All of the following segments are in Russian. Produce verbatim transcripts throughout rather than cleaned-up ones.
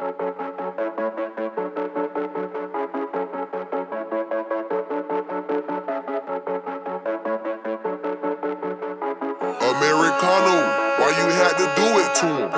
Americano, why you had to do it to him?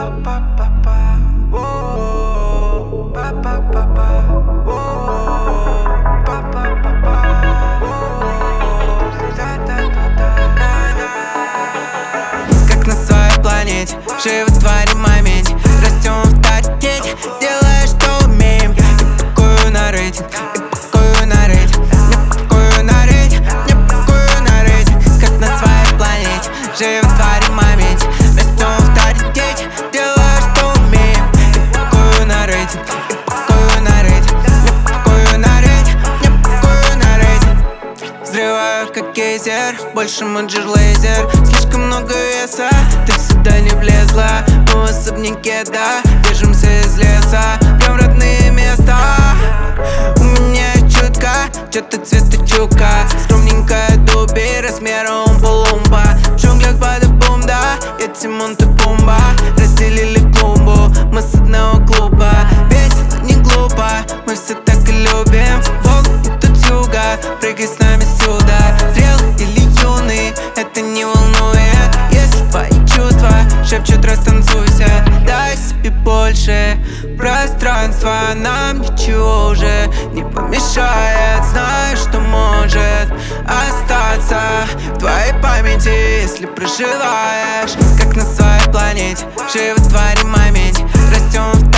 Как на своей планете, животворим в моменте. Растем в авторитете, делая, что умеем. Не пакую на рейтинг, не пакую на рейтинг, не пакую на рейтинг, не пакую на рейтинг. Как на своей планете, животворим в моменте. Растем в авторитете, делая, что умеем. Не пакую на рейтинг, не пакую на рейтинг, не пакую на рейтинг, не пакую на рейтинг. Взрываю как гейзер, больше маджор лазер. Слишком много веса, ты сюда не влезла. Мы в особняке, да, держимся из леса. Прям родные места. У меня чутка, чё-то цвета чука. Скромненькая дуби, размером полумба. В джунглях бада-бум, да, я Тимон, ты Пумба. Разделили клумбу, мы с одного клуба. Весело, не глупо, мы все так и любим. Волны идут с юга, прыгай с нами сюда. Зрелый или юный, это не волнует. Если твои чувства шепчут, растанцуйся. Дай себе больше пространства, нам ничего уже не помешает. Знаю, что может остаться в твоей памяти, если проживаешь. Как на своей планете, животворим в моменте. Растем в